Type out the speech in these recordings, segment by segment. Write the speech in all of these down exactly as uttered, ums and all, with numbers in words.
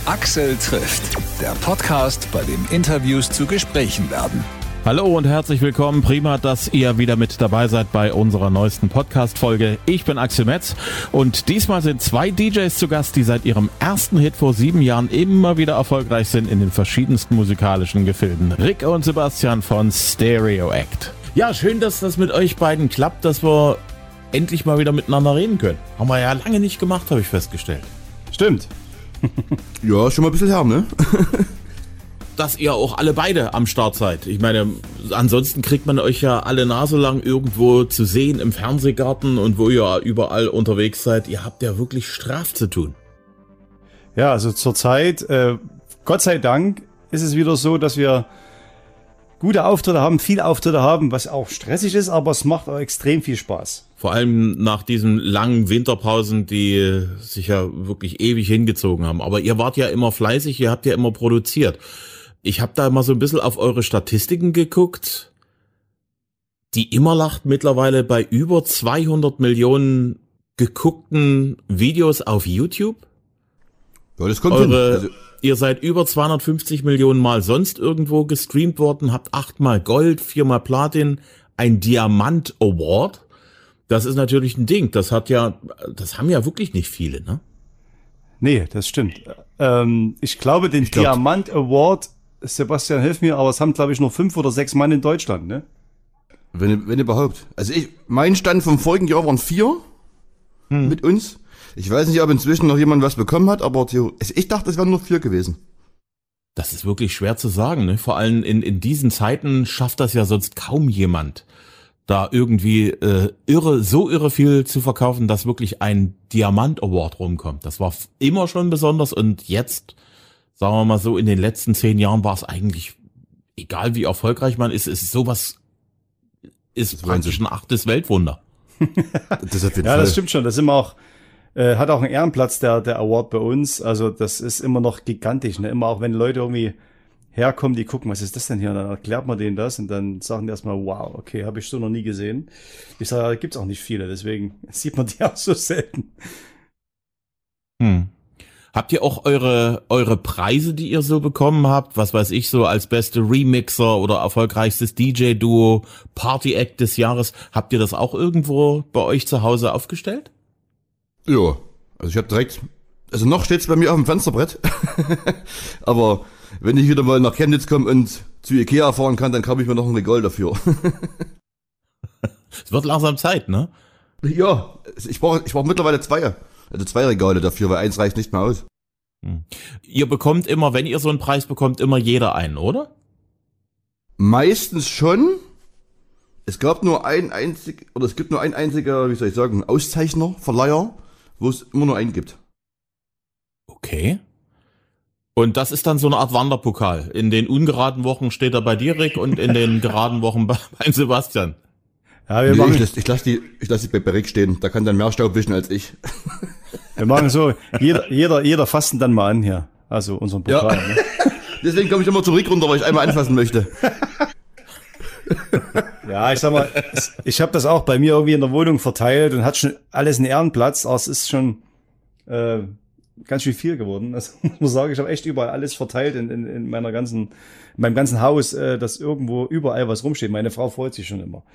Axel trifft, der Podcast, bei dem Interviews zu Gesprächen werden. Hallo und herzlich willkommen. Prima, dass ihr wieder mit dabei seid bei unserer neuesten Podcast-Folge. Ich bin Axel Metz und diesmal sind zwei D Js zu Gast, die seit ihrem ersten Hit vor sieben Jahren immer wieder erfolgreich sind in den verschiedensten musikalischen Gefilden. Rick und Sebastian von Stereo Act. Ja, schön, dass das mit euch beiden klappt, dass wir endlich mal wieder miteinander reden können. Haben wir ja lange nicht gemacht, habe ich festgestellt. Stimmt. Ja, schon mal ein bisschen her, ne? Dass ihr auch alle beide am Start seid. Ich meine, ansonsten kriegt man euch ja alle Nase lang irgendwo zu sehen im Fernsehgarten und wo ihr überall unterwegs seid. Ihr habt ja wirklich Straf zu tun. Ja, also zurzeit, äh, Gott sei Dank, ist es wieder so, dass wir gute Auftritte haben, viele Auftritte haben, was auch stressig ist, aber es macht auch extrem viel Spaß. Vor allem nach diesen langen Winterpausen, die sich ja wirklich ewig hingezogen haben. Aber ihr wart ja immer fleißig, ihr habt ja immer produziert. Ich habe da mal so ein bisschen auf eure Statistiken geguckt. Die Immerlacht mittlerweile bei über zweihundert Millionen geguckten Videos auf YouTube. Ja, das kommt Eure, hin. Also, ihr seid über zweihundertfünfzig Millionen Mal sonst irgendwo gestreamt worden, habt achtmal Gold, viermal Platin, ein Diamant Award. Das ist natürlich ein Ding. Das hat ja, das haben ja wirklich nicht viele, ne? Nee, das stimmt. Ähm, ich glaube, den Ich glaub- Diamant Award, Sebastian, hilf mir, aber es haben, glaube ich, nur fünf oder sechs Mann in Deutschland, ne? wenn, wenn überhaupt. Also ich, mein Stand vom vorigen Jahr waren vier Hm. mit uns. Ich weiß nicht, ob inzwischen noch jemand was bekommen hat, aber theo- ich dachte, es wären nur vier gewesen. Das ist wirklich schwer zu sagen, ne? Vor allem in, in diesen Zeiten schafft das ja sonst kaum jemand, da irgendwie äh, irre, so irre viel zu verkaufen, dass wirklich ein Diamant Award rumkommt. Das war f- immer schon besonders und jetzt, sagen wir mal so, in den letzten zehn Jahren war es eigentlich, egal wie erfolgreich man ist, ist sowas, ist Das ist praktisch Wahnsinn. ein achtes Weltwunder. Das ist auf jeden Ja, Fall. das stimmt schon. Das sind wir auch, äh, hat auch einen Ehrenplatz, der, der Award bei uns. Also das ist immer noch gigantisch, ne? Immer auch wenn Leute irgendwie herkommen, die gucken, was ist das denn hier? Und dann erklärt man denen das und dann sagen die erstmal, wow, okay, habe ich so noch nie gesehen. Ich sage, da gibt's auch nicht viele, deswegen sieht man die auch so selten. Hm. Habt ihr auch eure eure Preise, die ihr so bekommen habt? Was weiß ich, so als beste Remixer oder erfolgreichstes D J-Duo, Party-Act des Jahres. Habt ihr das auch irgendwo bei euch zu Hause aufgestellt? Ja, also ich habe direkt, also noch steht's bei mir auf dem Fensterbrett. Aber wenn ich wieder mal nach Chemnitz komme und zu Ikea fahren kann, dann kaufe ich mir noch ein Regal dafür. Es wird langsam Zeit, ne? Ja, ich brauche ich brauch mittlerweile zwei. Also zwei Regale dafür, weil eins reicht nicht mehr aus. Hm. Ihr bekommt immer, wenn ihr so einen Preis bekommt, immer jeder einen, oder? Meistens schon. Es gab nur ein einzig, oder es gibt nur ein einziger, wie soll ich sagen, Auszeichner, Verleiher, wo es immer nur einen gibt. Okay. Und das ist dann so eine Art Wanderpokal. In den ungeraden Wochen steht er bei dir, Rick, und in den geraden Wochen bei, bei Sebastian. Ja, wir Nee, machen, ich lasse ich lass die, ich lass die bei Rick stehen. Da kann dann mehr Staub wischen als ich. wir machen so, jeder, jeder, jeder fassen dann mal an hier. Also unseren Pokal. Ja. Ne? Deswegen komme ich immer zu Rick runter, weil ich einmal anfassen möchte. Ja, ich sag mal, ich habe das auch bei mir irgendwie in der Wohnung verteilt und hat schon alles einen Ehrenplatz, aber es ist schon äh, ganz schön viel geworden. Also muss man sagen, ich habe echt überall alles verteilt in, in, in meiner ganzen, in meinem ganzen Haus, äh, dass irgendwo überall was rumsteht. Meine Frau freut sich schon immer.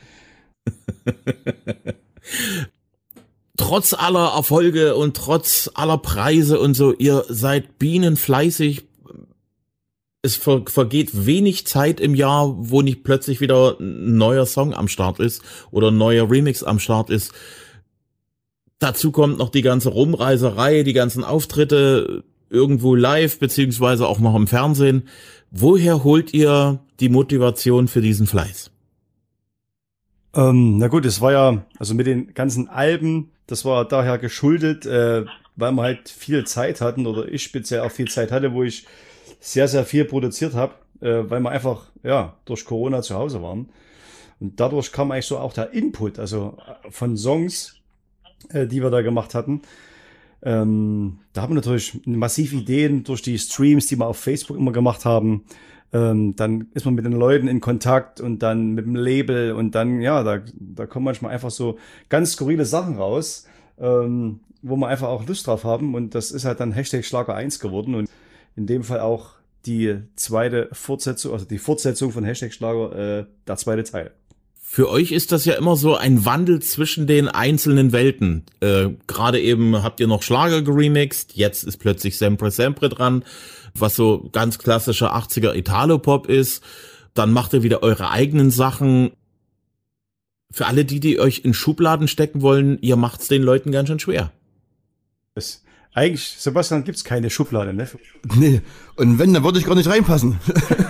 Trotz aller Erfolge und trotz aller Preise und so, ihr seid bienenfleißig. Es ver vergeht wenig Zeit im Jahr, wo nicht plötzlich wieder ein neuer Song am Start ist oder ein neuer Remix am Start ist. Dazu kommt noch die ganze Rumreiserei, die ganzen Auftritte irgendwo live, beziehungsweise auch noch im Fernsehen. Woher holt ihr die Motivation für diesen Fleiß? Ähm, na gut, es war ja, also mit den ganzen Alben, das war daher geschuldet, äh, weil wir halt viel Zeit hatten oder ich speziell auch viel Zeit hatte, wo ich sehr, sehr viel produziert habe, äh, weil wir einfach, ja, durch Corona zu Hause waren. Und dadurch kam eigentlich so auch der Input, also von Songs, äh, die wir da gemacht hatten. Ähm, da haben wir natürlich massiv Ideen durch die Streams, die wir auf Facebook immer gemacht haben. Ähm, dann ist man mit den Leuten in Kontakt und dann mit dem Label und dann, ja, da, da kommen manchmal einfach so ganz skurrile Sachen raus, ähm, wo wir einfach auch Lust drauf haben und das ist halt dann Hashtag Schlager eins geworden und in dem Fall auch die zweite Fortsetzung, also die Fortsetzung von Hashtag Schlager, äh, der zweite Teil. Für euch ist das ja immer so ein Wandel zwischen den einzelnen Welten. Äh, Gerade eben habt ihr noch Schlager geremixed, jetzt ist plötzlich Sempre Sempre dran, was so ganz klassischer achtziger Italo-Pop ist. Dann macht ihr wieder eure eigenen Sachen. Für alle die, die euch in Schubladen stecken wollen, ihr macht's den Leuten ganz schön schwer. Das, eigentlich, Sebastian, gibt's keine Schublade, ne? Nee, und wenn, dann würde ich gar nicht reinpassen.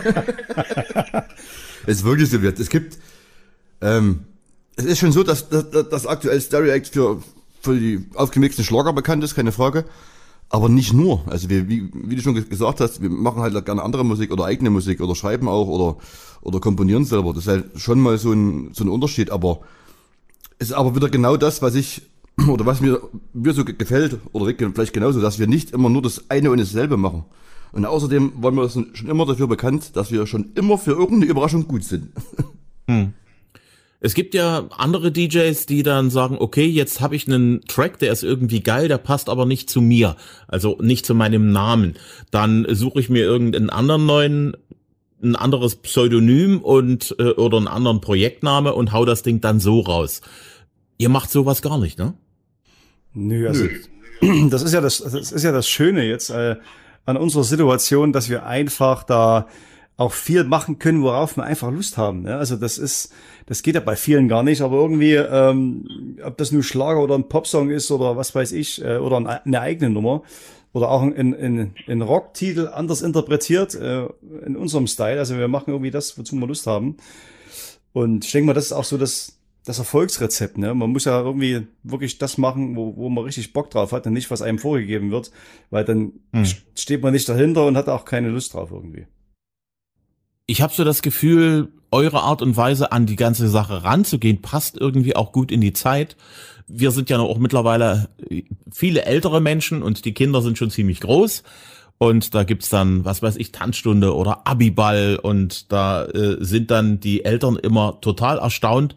Es ist wirklich so wird. Es gibt, ähm, es ist schon so, dass, dass, dass aktuell Stereo Act für, für die aufgemixten Schlager bekannt ist, keine Frage. Aber nicht nur. Also wir, wie, wie du schon gesagt hast, wir machen halt gerne andere Musik oder eigene Musik oder schreiben auch oder, oder komponieren selber. Das ist halt schon mal so ein, so ein Unterschied. Aber es ist aber wieder genau das, was ich, oder was mir, mir so gefällt, oder vielleicht genauso, dass wir nicht immer nur das eine und dasselbe machen. Und außerdem waren wir schon immer dafür bekannt, dass wir schon immer für irgendeine Überraschung gut sind. Hm. Es gibt ja andere D Js, die dann sagen, okay, jetzt habe ich einen Track, der ist irgendwie geil, der passt aber nicht zu mir, also nicht zu meinem Namen. Dann suche ich mir irgendeinen anderen neuen, ein anderes Pseudonym und äh, oder einen anderen Projektname und hau das Ding dann so raus. Ihr macht sowas gar nicht, ne? Nö, also Nö. das ist ja das, das ist ja das Schöne jetzt äh, an unserer Situation, dass wir einfach da auch viel machen können, worauf wir einfach Lust haben. Ne? Also das ist, das geht ja bei vielen gar nicht, aber irgendwie, ähm, ob das nur Schlager oder ein Popsong ist oder was weiß ich, äh, oder eine, eine eigene Nummer oder auch ein, ein, ein Rocktitel anders interpretiert äh, in unserem Style. Also wir machen irgendwie das, wozu wir Lust haben. Und ich denke mal, das ist auch so das, das Erfolgsrezept. Ne? Man muss ja irgendwie wirklich das machen, wo, wo man richtig Bock drauf hat und nicht, was einem vorgegeben wird, weil dann hm. steht man nicht dahinter und hat auch keine Lust drauf irgendwie. Ich habe so das Gefühl, eure Art und Weise an die ganze Sache ranzugehen, passt irgendwie auch gut in die Zeit. Wir sind ja noch auch mittlerweile viele ältere Menschen und die Kinder sind schon ziemlich groß. Und da gibt's dann, was weiß ich, Tanzstunde oder Abiball und da äh, sind dann die Eltern immer total erstaunt,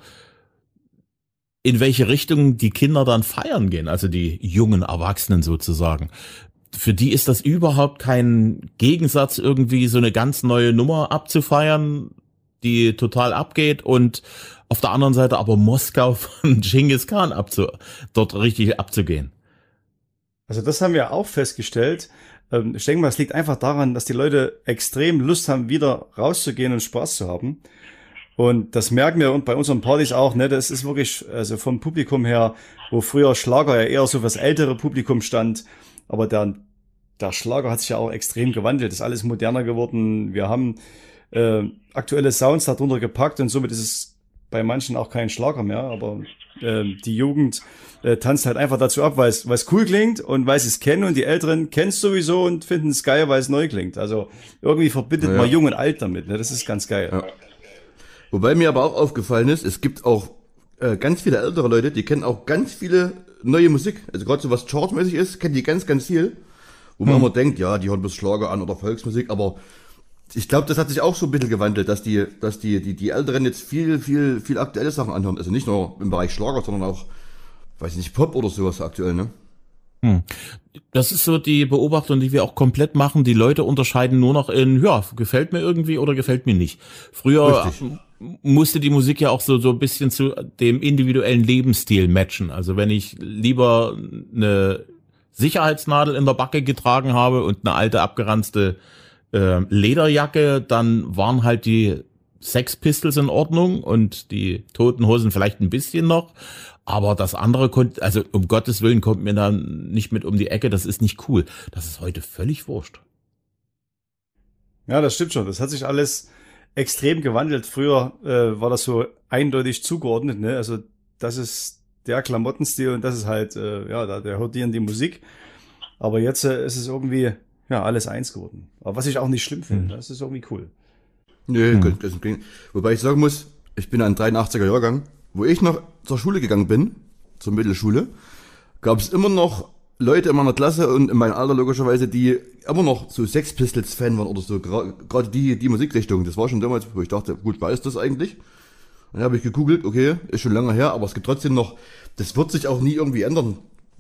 in welche Richtung die Kinder dann feiern gehen, also die jungen Erwachsenen sozusagen. Für die ist das überhaupt kein Gegensatz, irgendwie so eine ganz neue Nummer abzufeiern, die total abgeht und auf der anderen Seite aber Moskau von Genghis Khan abzu, dort richtig abzugehen. Also das haben wir auch festgestellt. Ich denke mal, es liegt einfach daran, dass die Leute extrem Lust haben, wieder rauszugehen und Spaß zu haben. Und das merken wir und bei unseren Partys auch, ne, das ist wirklich, also vom Publikum her, wo früher Schlager ja eher so fürs ältere Publikum stand, aber der, der Schlager hat sich ja auch extrem gewandelt, ist alles moderner geworden. Wir haben äh, aktuelle Sounds darunter gepackt und somit ist es bei manchen auch kein Schlager mehr, aber äh, die Jugend äh, tanzt halt einfach dazu ab, weil es weil es cool klingt und weil sie es kennen und die Älteren kennen es sowieso und finden es geil, weil es neu klingt. Also irgendwie verbindet ja. man Jung und Alt damit, ne? Das ist ganz geil. Ja. Wobei mir aber auch aufgefallen ist, es gibt auch äh, ganz viele ältere Leute, die kennen auch ganz viele neue Musik. Also gerade so was chartmäßig ist, kennen die ganz, ganz viel. Wo man hm. immer denkt, ja, die hören bloß Schlager an oder Volksmusik, aber ich glaube, das hat sich auch so ein bisschen gewandelt, dass die, dass die, die, die Älteren jetzt viel, viel, viel aktuelle Sachen anhören. Also nicht nur im Bereich Schlager, sondern auch, weiß nicht, Pop oder sowas aktuell, ne? Hm. Das ist so die Beobachtung, die wir auch komplett machen. Die Leute unterscheiden nur noch in, ja, gefällt mir irgendwie oder gefällt mir nicht. Früher Richtig. musste die Musik ja auch so, so ein bisschen zu dem individuellen Lebensstil matchen. Also wenn ich lieber eine Sicherheitsnadel in der Backe getragen habe und eine alte abgeranzte äh, Lederjacke, dann waren halt die Sex Pistols in Ordnung und die Toten Hosen vielleicht ein bisschen noch. Aber das andere konnte, also um Gottes Willen kommt mir da nicht mit um die Ecke, das ist nicht cool. Das ist heute völlig wurscht. Ja, das stimmt schon. Das hat sich alles extrem gewandelt. Früher äh, war das so eindeutig zugeordnet, ne? Also das ist der Klamottenstil und das ist halt, äh, ja, da, der hört dir in die Musik. Aber jetzt äh, ist es irgendwie, ja, alles eins geworden. Aber was ich auch nicht schlimm finde, mhm. das ist irgendwie cool. Nee, mhm. das, das, wobei ich sagen muss, ich bin ein dreiundachtziger Jahrgang. Wo ich noch zur Schule gegangen bin, zur Mittelschule, gab es immer noch Leute in meiner Klasse und in meinem Alter logischerweise, die immer noch so Sex Pistols Fan waren oder so, gerade die die Musikrichtung. Das war schon damals, wo ich dachte, gut, was ist das eigentlich? Und dann habe ich gegoogelt, okay, ist schon lange her, aber es gibt trotzdem noch, das wird sich auch nie irgendwie ändern.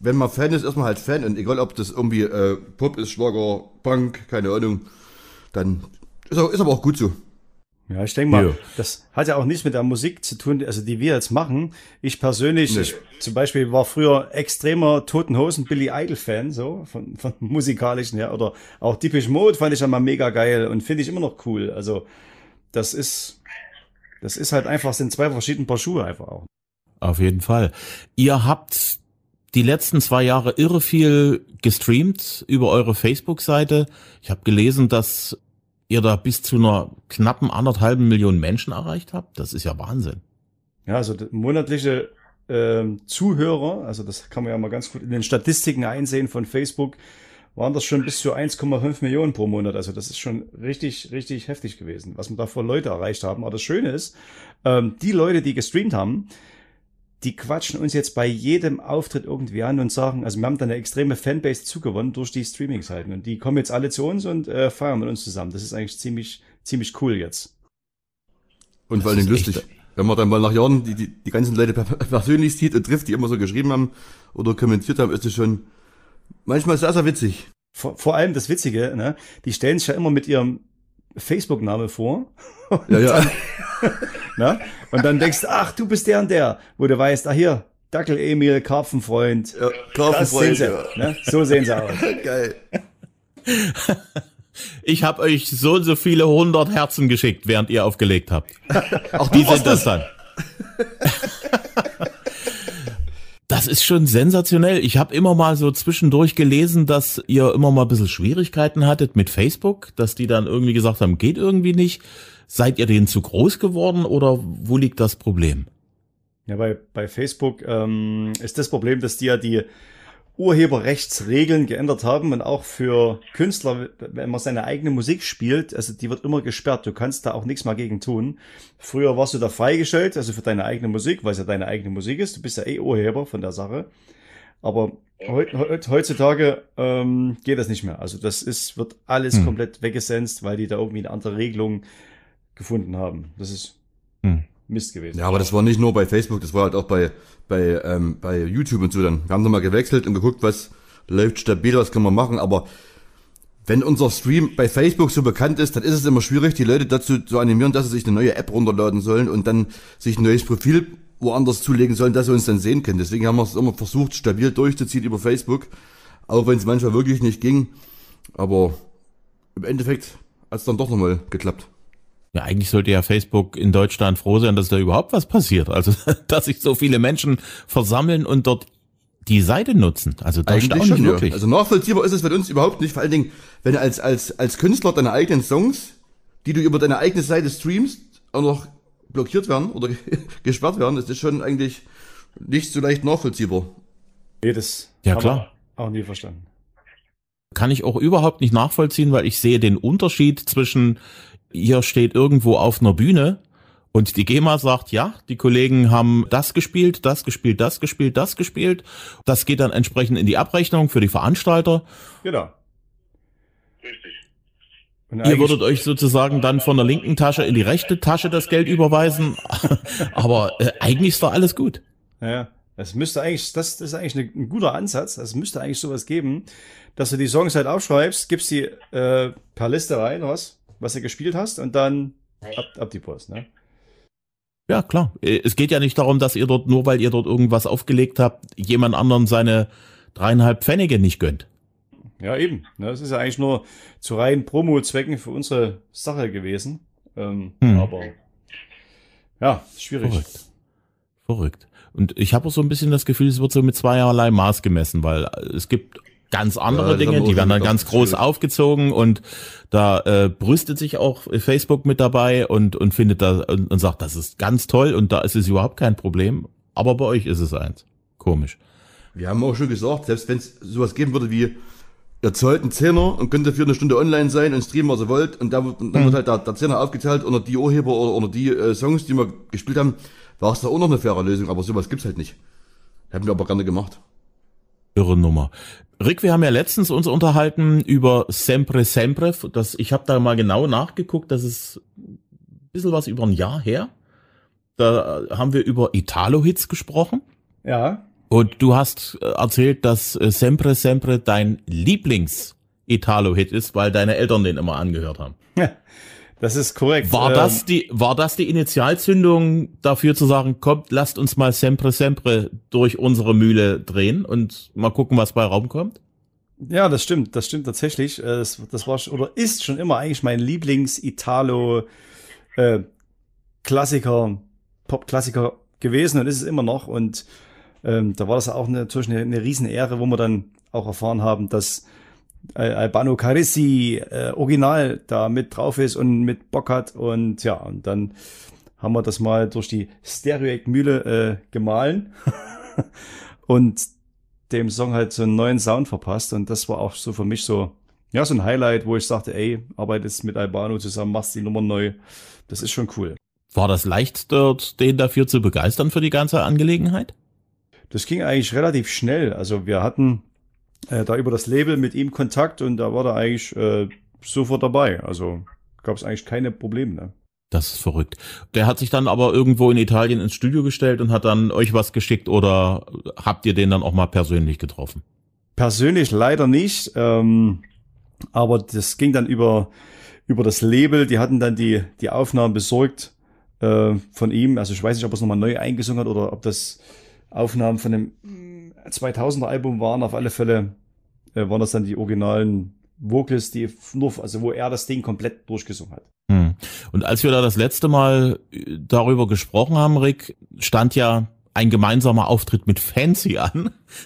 wenn man Fan ist, ist man halt Fan. Und egal, ob das irgendwie äh, Pop ist, Schlager, Punk, keine Ahnung, dann ist, auch, ist aber auch gut so. Ja, ich denke mal, Ja. das hat ja auch nichts mit der Musik zu tun, also die wir jetzt machen. Ich persönlich, Nee. ich zum Beispiel war früher extremer Toten Hosen Billy Idol Fan, so von, von musikalischen her, oder auch Depeche Mode fand ich ja mal mega geil und finde ich immer noch cool. Also das ist, das ist halt einfach, sind zwei verschiedene Paar Schuhe einfach auch. Auf jeden Fall. Ihr habt die letzten zwei Jahre irre viel gestreamt über eure Facebook-Seite. Ich habe gelesen, dass ihr da bis zu einer knappen anderthalben Million Menschen erreicht habt. Das ist ja Wahnsinn. Ja, also d- monatliche ähm, Zuhörer, also das kann man ja mal ganz gut in den Statistiken einsehen von Facebook, waren das schon bis zu eins Komma fünf Millionen pro Monat. Also das ist schon richtig, richtig heftig gewesen, was wir da für Leute erreicht haben. Aber das Schöne ist, ähm, die Leute, die gestreamt haben, die quatschen uns jetzt bei jedem Auftritt irgendwie an und sagen, also wir haben da eine extreme Fanbase zugewonnen durch die Streaming-Seiten. Und die kommen jetzt alle zu uns und äh, feiern mit uns zusammen. Das ist eigentlich ziemlich, ziemlich cool jetzt. Und vor Das allem ist lustig. echt- Wenn man dann mal nach Jahren die, die, die ganzen Leute per- persönlich sieht und trifft, die immer so geschrieben haben oder kommentiert haben, ist es schon manchmal sehr, sehr witzig. Vor, vor allem das Witzige, ne? Die stellen sich ja immer mit ihrem Facebook-Name vor. Ja, ja. Ne? Und dann denkst du, ach, du bist der und der, wo du weißt, ah hier, Dackel Emil, Karpfenfreund. ja Das sehen sie, ne? So sehen sie aus. Geil. Ich habe euch so und so viele hundert Herzen geschickt, während ihr aufgelegt habt. Auch Wie du sind das dann? Das ist schon sensationell. Ich habe immer mal so zwischendurch gelesen, dass ihr immer mal ein bisschen Schwierigkeiten hattet mit Facebook, dass die dann irgendwie gesagt haben, geht irgendwie nicht. Seid ihr denen zu groß geworden oder wo liegt das Problem? Ja, bei, bei Facebook ähm, ist das Problem, dass die ja die Urheberrechtsregeln geändert haben und auch für Künstler, wenn man seine eigene Musik spielt, also die wird immer gesperrt. Du kannst da auch nichts mehr gegen tun. Früher warst du da freigestellt, also für deine eigene Musik, weil es ja deine eigene Musik ist. Du bist ja eh Urheber von der Sache. Aber heut, heut, heutzutage ähm, geht das nicht mehr. Also das ist, wird alles Hm. komplett weggesenzt, weil die da irgendwie eine andere Regelung gefunden haben. Das ist Hm. Mist gewesen. Ja, aber das war nicht nur bei Facebook, das war halt auch bei, bei, ähm, bei YouTube und so dann. Wir haben dann mal gewechselt und geguckt, was läuft stabil, was können wir machen, aber wenn unser Stream bei Facebook so bekannt ist, dann ist es immer schwierig, die Leute dazu zu animieren, dass sie sich eine neue App runterladen sollen und dann sich ein neues Profil woanders zulegen sollen, dass sie uns dann sehen können. Deswegen haben wir es immer versucht, stabil durchzuziehen über Facebook, auch wenn es manchmal wirklich nicht ging. Aber im Endeffekt hat es dann doch nochmal geklappt. Ja, eigentlich sollte ja Facebook in Deutschland froh sein, dass da überhaupt was passiert. Also, dass sich so viele Menschen versammeln und dort die Seite nutzen. Also, da Eigentlich staune ich schon, ja. wirklich. Also nachvollziehbar ist es für uns überhaupt nicht, vor allen Dingen, wenn du als, als, als Künstler deine eigenen Songs, die du über deine eigene Seite streamst, auch noch blockiert werden oder gesperrt werden, ist das schon eigentlich nicht so leicht nachvollziehbar. Nee, das Ja, haben klar. wir auch nie verstanden. Kann ich auch überhaupt nicht nachvollziehen, weil ich sehe den Unterschied zwischen, ihr steht irgendwo auf einer Bühne und die GEMA sagt, ja, die Kollegen haben das gespielt, das gespielt, das gespielt, das gespielt. Das geht dann entsprechend in die Abrechnung für die Veranstalter. Genau. Richtig. Und Ihr eigentlich- würdet euch sozusagen dann von der linken Tasche in die rechte Tasche das Geld überweisen. Aber äh, eigentlich ist doch alles gut. Ja, es müsste eigentlich, das, das ist eigentlich ein, ein guter Ansatz. Es müsste eigentlich sowas geben, dass du die Songs halt aufschreibst, gibst die äh, per Liste rein, was, was du gespielt hast, und dann ab, ab die Post, ne? Ja, klar. Äh, Es geht ja nicht darum, dass ihr dort, nur weil ihr dort irgendwas aufgelegt habt, jemand anderen seine dreieinhalb Pfennige nicht gönnt. Ja, eben. Ne? Es ist ja eigentlich nur zu reinen Promo-Zwecken für unsere Sache gewesen. Ähm, Hm. Aber ja, schwierig. Verrückt. Verrückt. Und ich habe auch so ein bisschen das Gefühl, es wird so mit zweierlei Maß gemessen, weil es gibt ganz andere Ja, das Dinge, haben wir die auch werden dann schon ganz gedacht, groß schwierig. aufgezogen und da äh, brüstet sich auch Facebook mit dabei und und findet da und, und sagt, das ist ganz toll und da ist es überhaupt kein Problem. Aber bei euch ist es eins. Komisch. Wir haben auch schon gesagt, selbst wenn es sowas geben würde wie, ihr zahlt einen Zehner und könnt dafür eine Stunde online sein und streamen, was ihr wollt, und, da, und dann Mhm. wird halt der, der Zehner aufgeteilt unter die Urheber oder unter die äh, Songs, die wir gespielt haben, war es da auch noch eine faire Lösung, aber sowas gibt's halt nicht. Hätten wir aber gerne gemacht. Irre Nummer. Rick, wir haben ja letztens uns unterhalten über Sempre Sempre. Das, ich habe da mal genau nachgeguckt, das ist ein bisschen was über ein Jahr her. Da haben wir über Italo-Hits gesprochen. Ja, Und du hast erzählt, dass Sempre Sempre dein Lieblings-Italo-Hit ist, weil deine Eltern den immer angehört haben. Das ist korrekt. War das die, war das die Initialzündung dafür zu sagen, kommt, lasst uns mal Sempre Sempre durch unsere Mühle drehen und mal gucken, was bei Raum kommt? Ja, das stimmt, das stimmt tatsächlich. Das, das war oder ist schon immer eigentlich mein Lieblings-Italo äh, Klassiker, Pop-Klassiker gewesen und ist es immer noch. Und ähm, da war das auch natürlich eine, eine Riesenehre, wo wir dann auch erfahren haben, dass Albano Carrisi äh, original da mit drauf ist und mit Bock hat. Und ja, und dann haben wir das mal durch die Stereo-Mühle äh, gemahlen und dem Song halt so einen neuen Sound verpasst. Und das war auch so für mich so, ja, so ein Highlight, wo ich sagte, ey, arbeitest mit Albano zusammen, machst die Nummer neu. Das ist schon cool. War das leicht, dort den dafür zu begeistern für die ganze Angelegenheit? Das ging eigentlich relativ schnell. Also wir hatten äh, da über das Label mit ihm Kontakt und da war er eigentlich äh, sofort dabei. Also gab es eigentlich keine Probleme. Ne? Das ist verrückt. Der hat sich dann aber irgendwo in Italien ins Studio gestellt und hat dann euch was geschickt oder habt ihr den dann auch mal persönlich getroffen? Persönlich leider nicht, ähm, aber das ging dann über über das Label. Die hatten dann die die Aufnahmen besorgt äh, von ihm. Also ich weiß nicht, ob er es nochmal neu eingesungen hat oder ob das Aufnahmen von dem zweitausender Album waren. Auf alle Fälle äh, waren das dann die originalen Vocals, die nur, also wo er das Ding komplett durchgesungen hat. Hm. Und als wir da das letzte Mal darüber gesprochen haben, Rick, stand ja ein gemeinsamer Auftritt mit Fancy an.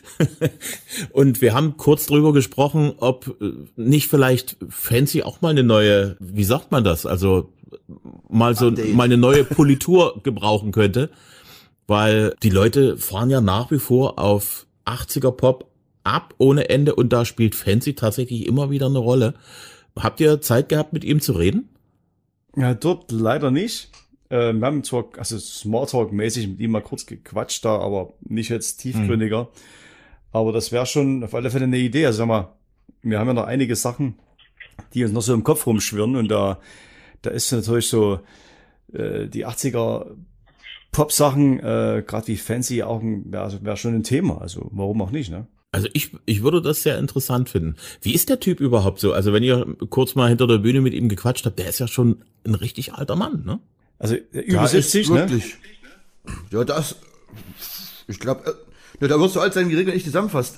Und wir haben kurz drüber gesprochen, ob nicht vielleicht Fancy auch mal eine neue, wie sagt man das, also mal so Update. mal eine neue Politur gebrauchen könnte. Weil die Leute fahren ja nach wie vor auf achtziger Pop ab ohne Ende und da spielt Fancy tatsächlich immer wieder eine Rolle. Habt ihr Zeit gehabt, mit ihm zu reden? Ja, dort leider nicht. Äh, wir haben zwar, also Smalltalk-mäßig mit ihm mal kurz gequatscht da, aber nicht jetzt tiefgründiger. Mhm. Aber das wäre schon auf alle Fälle eine Idee. Also sag mal, wir haben ja noch einige Sachen, die uns noch so im Kopf rumschwirren und da, da ist natürlich so äh, die achtziger Pop-Sachen, äh, gerade wie Fancy, auch wäre also wär schon ein Thema. Also warum auch nicht, ne? Also ich ich würde das sehr interessant finden. Wie ist der Typ überhaupt so? Also wenn ihr kurz mal hinter der Bühne mit ihm gequatscht habt, der ist ja schon ein richtig alter Mann, ne? Also über siebzig, ne? Wirklich. Ja, das, ich glaube, äh, da wirst du alt sein, wie Rick und ich zusammenfasst.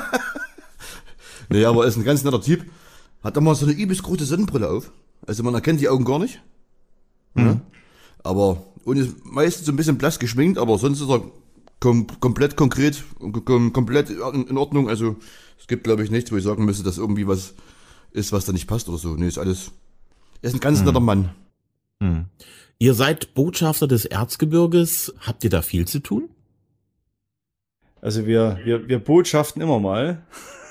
Nee, aber er ist ein ganz netter Typ. Hat immer so eine übelst große Sonnenbrille auf. Also man erkennt die Augen gar nicht. Mhm. Ja. Aber und ist meistens so ein bisschen blass geschminkt, aber sonst ist er kom- komplett konkret, kom- komplett in, in Ordnung. Also es gibt, glaube ich, nichts, wo ich sagen müsste, dass irgendwie was ist, was da nicht passt oder so. Nee, ist alles. Er ist ein ganz hm. netter Mann. Hm. Ihr seid Botschafter des Erzgebirges. Habt ihr da viel zu tun? Also wir wir wir botschaften immer mal.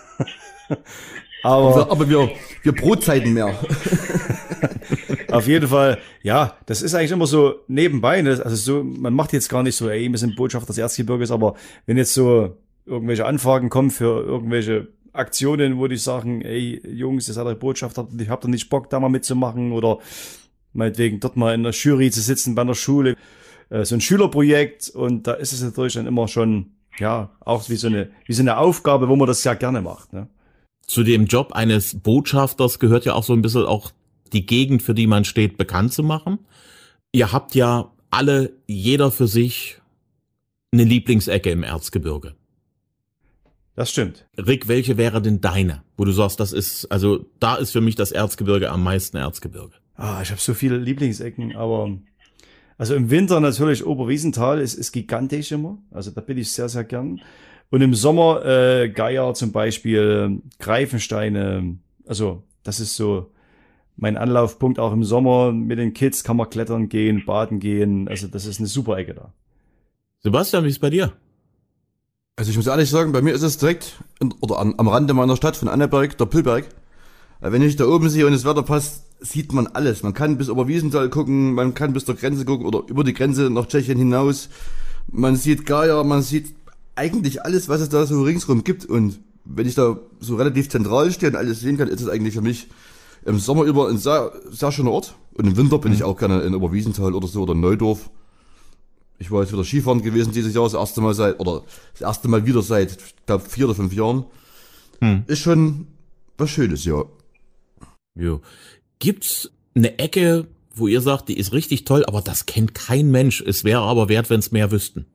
aber aber, aber wir wir Brotzeiten mehr. Auf jeden Fall, ja, das ist eigentlich immer so nebenbei, ne? Also so, man macht jetzt gar nicht so, ey, wir sind Botschafter des Erzgebirges, aber wenn jetzt so irgendwelche Anfragen kommen für irgendwelche Aktionen, wo die sagen, ey, Jungs, ihr seid euch Botschafter, ich hab da nicht Bock, da mal mitzumachen oder meinetwegen dort mal in der Jury zu sitzen bei einer Schule, äh, so ein Schülerprojekt und da ist es natürlich dann immer schon, ja, auch wie so eine, wie so eine Aufgabe, wo man das ja gerne macht, ne? Zu dem Job eines Botschafters gehört ja auch so ein bisschen auch die Gegend, für die man steht, bekannt zu machen. Ihr habt ja alle, jeder für sich, eine Lieblingsecke im Erzgebirge. Das stimmt. Rick, welche wäre denn deine? Wo du sagst, das ist, also da ist für mich das Erzgebirge am meisten Erzgebirge. Ah, ich habe so viele Lieblingsecken, aber also im Winter natürlich Oberwiesenthal ist, ist gigantisch immer. Also da bin ich sehr, sehr gern. Und im Sommer äh, Geier zum Beispiel, Greifensteine. Also das ist so mein Anlaufpunkt auch im Sommer. Mit den Kids kann man klettern gehen, baden gehen. Also das ist eine super Ecke da. Sebastian, wie ist bei dir? Also ich muss ehrlich sagen, bei mir ist es direkt in, oder an, am Rande meiner Stadt von Annaberg, der Pillberg. Wenn ich da oben sehe und das Wetter passt, sieht man alles. Man kann bis über Wiesenthal gucken, man kann bis zur Grenze gucken oder über die Grenze nach Tschechien hinaus. Man sieht Geier, man sieht eigentlich alles, was es da so ringsrum gibt. Und wenn ich da so relativ zentral stehe und alles sehen kann, ist es eigentlich für mich im Sommer über ein sehr, sehr schöner Ort. Und im Winter bin mhm. ich auch gerne in Oberwiesenthal oder so oder Neudorf. Ich war jetzt wieder Skifahren gewesen dieses Jahr, das erste Mal seit, oder das erste Mal wieder seit, ich glaube, vier oder fünf Jahren. Hm. Ist schon was Schönes, ja. Jo. Gibt's eine Ecke, wo ihr sagt, die ist richtig toll, aber das kennt kein Mensch. Es wäre aber wert, wenn es mehr wüssten.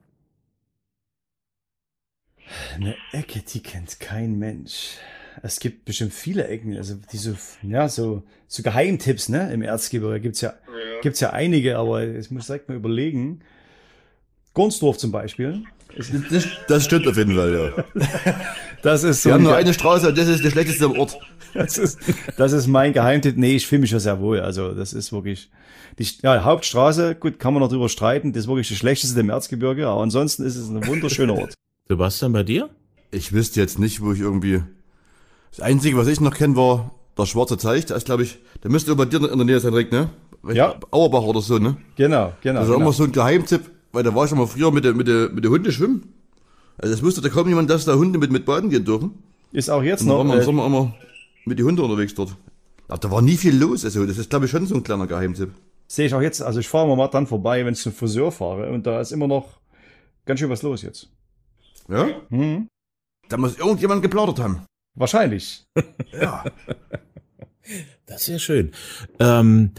Eine Ecke, die kennt kein Mensch. Es gibt bestimmt viele Ecken, also diese, ja, so, so Geheimtipps, ne, im Erzgebirge gibt's ja, ja, gibt's ja einige, aber ich muss direkt mal überlegen. Gornsdorf zum Beispiel. Das, das stimmt auf jeden Fall, ja. Das ist so. Wir haben nur eine Straße und das ist der schlechteste am Ort. Das ist, das ist mein Geheimtipp. Nee, ich fühle mich schon sehr wohl. Also, das ist wirklich, die, ja, Hauptstraße, gut, kann man noch drüber streiten, das ist wirklich das schlechteste im Erzgebirge, aber ansonsten ist es ein wunderschöner Ort. Sebastian, bei dir? Ich wüsste jetzt nicht, wo ich irgendwie, das Einzige, was ich noch kenne, war der Schwarze Teich. Da ist, glaube ich, der müsste bei dir in der Nähe sein, Rick, ne? Ja. Auerbach oder so, ne? Genau, genau. Das ist genau. immer so ein Geheimtipp, weil da war ich schon mal früher mit der, mit der, mit der Hunde schwimmen. Also es wusste da kaum jemand, dass da Hunde mit, mit baden gehen dürfen. Ist auch jetzt und noch. Da waren wir im äh, Sommer immer mit den Hunden unterwegs dort. Aber da war nie viel los. Also das ist, glaube ich, schon so ein kleiner Geheimtipp. Sehe ich auch jetzt. Also ich fahre mal dran vorbei, wenn ich zum Friseur fahre. Und da ist immer noch ganz schön was los jetzt. Ja? Mhm. Da muss irgendjemand geplaudert haben. Wahrscheinlich. Ja. Das ist ja schön. Ähm,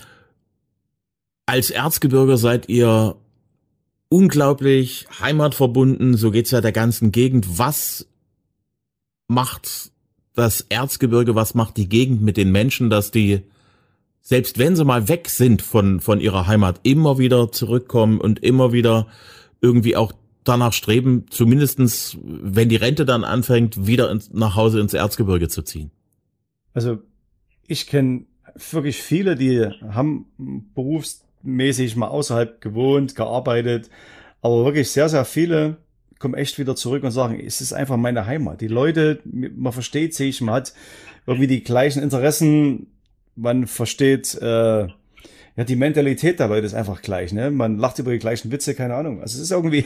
als Erzgebirger seid ihr unglaublich heimatverbunden, so geht's ja der ganzen Gegend. Was macht das Erzgebirge, was macht die Gegend mit den Menschen, dass die, selbst wenn sie mal weg sind von von ihrer Heimat, immer wieder zurückkommen und immer wieder irgendwie auch danach streben, zumindestens, wenn die Rente dann anfängt, wieder ins, nach Hause ins Erzgebirge zu ziehen? Also ich kenne wirklich viele, die haben berufsmäßig mal außerhalb gewohnt, gearbeitet, aber wirklich sehr, sehr viele kommen echt wieder zurück und sagen, es ist einfach meine Heimat. Die Leute, man versteht sich, man hat irgendwie die gleichen Interessen, man versteht, äh, ja, die Mentalität der Leute ist einfach gleich, ne? Man lacht über die gleichen Witze, keine Ahnung. Also es ist irgendwie,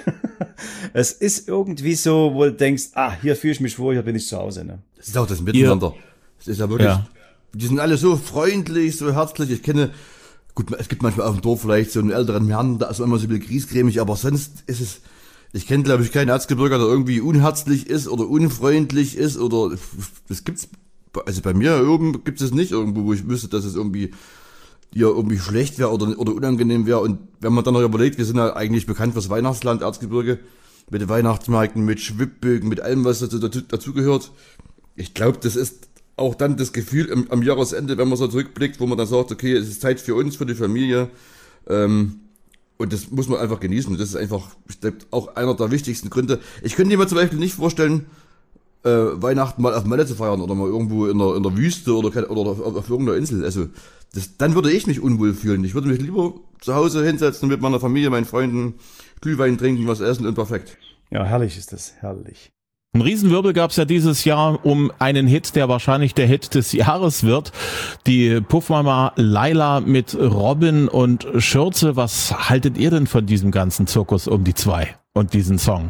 es ist irgendwie so, wo du denkst, ah, hier fühle ich mich wohl, hier bin ich zu Hause, ne? Das ist auch das Miteinander. Es ist ja wirklich, ja. Die sind alle so freundlich, so herzlich. Ich kenne, gut, es gibt manchmal auf dem Dorf vielleicht so einen älteren Herrn, da ist immer so ein bisschen griesgrämig, aber sonst ist es, ich kenne, glaube ich, keinen Erzgebirger, der irgendwie unherzlich ist oder unfreundlich ist oder, das gibt's, also bei mir oben gibt es nicht irgendwo, wo ich wüsste, dass es irgendwie, ja, irgendwie schlecht wäre oder, oder unangenehm wäre. Und wenn man dann noch überlegt, wir sind ja eigentlich bekannt fürs Weihnachtsland, Erzgebirge, mit den Weihnachtsmärkten, mit Schwibbögen, mit allem, was dazu, dazu, dazu gehört. Ich glaube, das ist auch dann das Gefühl am, am Jahresende, wenn man so zurückblickt, wo man dann sagt, okay, es ist Zeit für uns, für die Familie. Ähm, und das muss man einfach genießen. Das ist einfach, ich glaube, auch einer der wichtigsten Gründe. Ich könnte mir zum Beispiel nicht vorstellen, äh, Weihnachten mal auf Malle zu feiern oder mal irgendwo in der, in der Wüste oder, oder auf, auf irgendeiner Insel. Also, das, dann würde ich mich unwohl fühlen. Ich würde mich lieber zu Hause hinsetzen mit meiner Familie, meinen Freunden, Glühwein trinken, was essen und perfekt. Ja, herrlich ist das, herrlich. Ein Riesenwirbel gab es ja dieses Jahr um einen Hit, der wahrscheinlich der Hit des Jahres wird. Die Puffmama Laila mit Robin und Schürze. Was haltet ihr denn von diesem ganzen Zirkus um die zwei und diesen Song?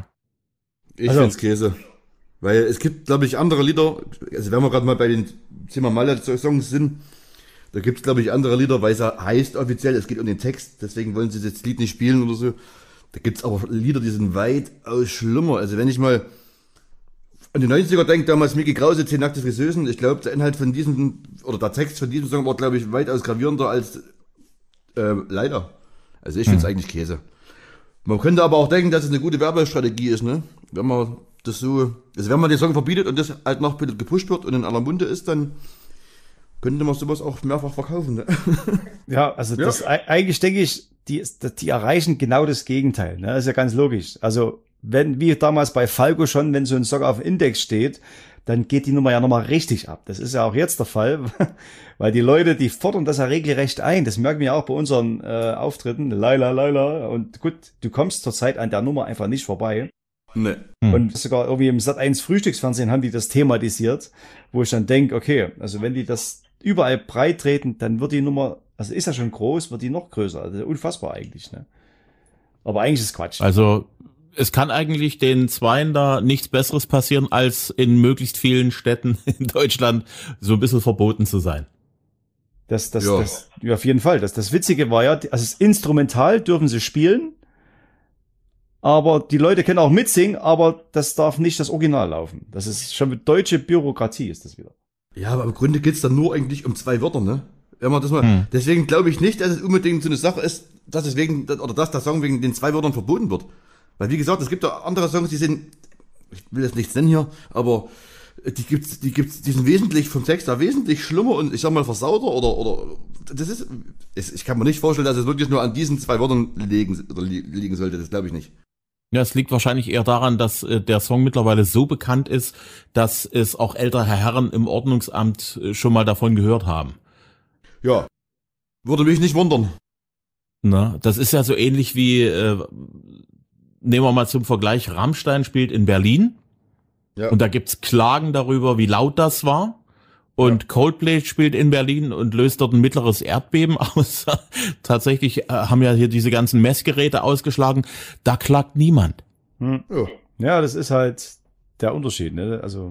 Ich also, find's Käse. Weil es gibt, glaube ich, andere Lieder, also wenn wir gerade mal bei den Thema Malle-Songs sind, da gibt's, glaube ich, andere Lieder, weil es ja heißt offiziell, es geht um den Text, deswegen wollen sie das Lied nicht spielen oder so. Da gibt's aber Lieder, die sind weitaus schlimmer. Also wenn ich mal an die neunziger denke, damals Micky Krause, zehn nackte Friseusen, ich glaube, der Inhalt von diesem, oder der Text von diesem Song war, glaube ich, weitaus gravierender als äh, leider. Also ich finde es hm. eigentlich Käse. Man könnte aber auch denken, dass es eine gute Werbestrategie ist, ne? Wenn man das so, also wenn man den Song verbietet und das halt noch bitte gepusht wird und in aller Munde ist, dann könnte man sowas auch mehrfach verkaufen, ne? Ja, also ja. das eigentlich denke ich, die, die erreichen genau das Gegenteil, ne? Das ist ja ganz logisch. Also wenn, wie damals bei Falco schon, wenn so ein Song auf dem Index steht, dann geht die Nummer ja nochmal richtig ab. Das ist ja auch jetzt der Fall, weil die Leute, die fordern das ja regelrecht ein. Das merken wir auch bei unseren äh, Auftritten. Laila, Laila. Und gut, du kommst zurzeit an der Nummer einfach nicht vorbei. Nee. Hm. Und sogar irgendwie im Sat eins Frühstücksfernsehen haben die das thematisiert, wo ich dann denke, okay, also wenn die das überall breit treten, dann wird die Nummer, also ist ja schon groß, wird die noch größer. Also unfassbar eigentlich, ne? Aber eigentlich ist es Quatsch. Also es kann eigentlich den Zweien da nichts Besseres passieren, als in möglichst vielen Städten in Deutschland so ein bisschen verboten zu sein. Das, das, ja. das, ja, auf jeden Fall. Das, das Witzige war ja, also das Instrumental dürfen sie spielen, aber die Leute können auch mitsingen, aber das darf nicht das Original laufen. Das ist schon mit deutsche Bürokratie ist das wieder. Ja, aber im Grunde geht's dann nur eigentlich um zwei Wörter, ne? Wenn man das mal, hm. Deswegen glaube ich nicht, dass es unbedingt so eine Sache ist, dass es wegen, oder dass der Song wegen den zwei Wörtern verboten wird. Weil wie gesagt, es gibt ja andere Songs, die sind, ich will jetzt nichts nennen hier, aber die gibt's, die gibt's, die sind wesentlich vom Text her wesentlich schlimmer und ich sag mal versauter oder, oder, das ist, ich kann mir nicht vorstellen, dass es wirklich nur an diesen zwei Wörtern liegen, oder liegen sollte, das glaube ich nicht. Ja, es liegt wahrscheinlich eher daran, dass äh, der Song mittlerweile so bekannt ist, dass es auch ältere Herren im Ordnungsamt äh, schon mal davon gehört haben. Ja, würde mich nicht wundern. Na, das ist ja so ähnlich wie, äh, nehmen wir mal zum Vergleich, Rammstein spielt in Berlin. Ja. Und da gibt's Klagen darüber, wie laut das war. Und ja. Coldplay spielt in Berlin und löst dort ein mittleres Erdbeben aus. Tatsächlich äh, haben ja hier diese ganzen Messgeräte ausgeschlagen. Da klagt niemand. Hm. Ja. ja, das ist halt der Unterschied, ne? Also.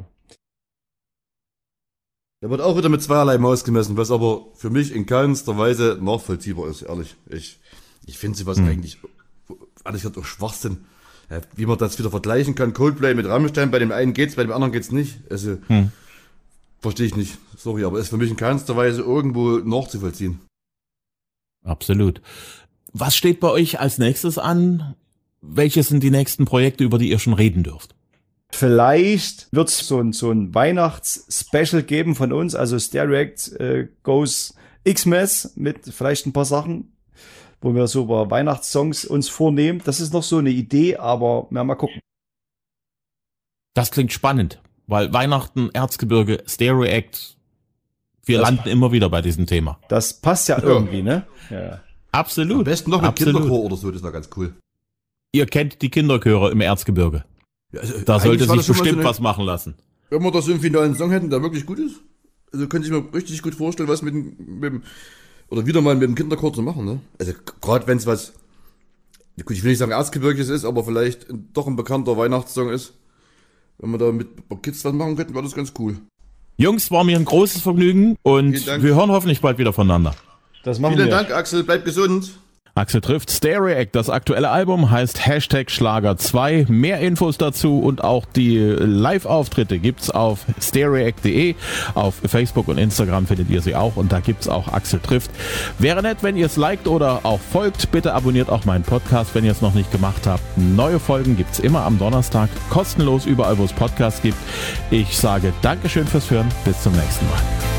Da wird auch wieder mit zweierlei Maus gemessen, was aber für mich in keinster Weise nachvollziehbar ist, ehrlich. Ich, ich finde sowas hm. eigentlich, alles hat doch Schwachsinn. Ja, wie man das wieder vergleichen kann, Coldplay mit Rammstein, bei dem einen geht's, bei dem anderen geht's nicht. Also, hm. verstehe ich nicht. Sorry, aber ist für mich in keinster Weise irgendwo nachzuvollziehen. Absolut. Was steht bei euch als nächstes an? Welche sind die nächsten Projekte, über die ihr schon reden dürft? Vielleicht wird es so ein, so ein Weihnachts-Special geben von uns, also Stereo Act äh, Goes Xmas mit vielleicht ein paar Sachen, wo wir so über Weihnachtssongs uns vornehmen. Das ist noch so eine Idee, aber ja, mal gucken. Das klingt spannend, weil Weihnachten, Erzgebirge, Stereo Act, wir das landen immer wieder bei diesem Thema. Das passt ja, ja. irgendwie, ne? Ja. Absolut. Am besten noch mit Absolut. Kinderchor oder so, das war ganz cool. Ihr kennt die Kinderchöre im Erzgebirge. Ja, also da sollte sich bestimmt so eine, was machen lassen. Wenn wir das im finalen Song hätten, der wirklich gut ist, also könnte ich mir richtig gut vorstellen, was mit dem, mit dem oder wieder mal mit dem Kinderchor zu machen, ne? Also gerade wenn es was, gut, ich will nicht sagen Erzgebirges ist, aber vielleicht doch ein bekannter Weihnachtssong ist, wenn wir da mit Kids was machen könnten, wäre das ganz cool. Jungs, war mir ein großes Vergnügen und wir hören hoffentlich bald wieder voneinander. Das machen Vielen wir. Dank, Axel, bleib gesund. Axel trifft Stereo Act. Das aktuelle Album heißt Hashtag Schlager zwei. Mehr Infos dazu und auch die Live-Auftritte gibt's auf stereoact punkt de. Auf Facebook und Instagram findet ihr sie auch und da gibt's auch Axel trifft. Wäre nett, wenn ihr es liked oder auch folgt. Bitte abonniert auch meinen Podcast, wenn ihr es noch nicht gemacht habt. Neue Folgen gibt's immer am Donnerstag, kostenlos überall, wo es Podcasts gibt. Ich sage Dankeschön fürs Hören. Bis zum nächsten Mal.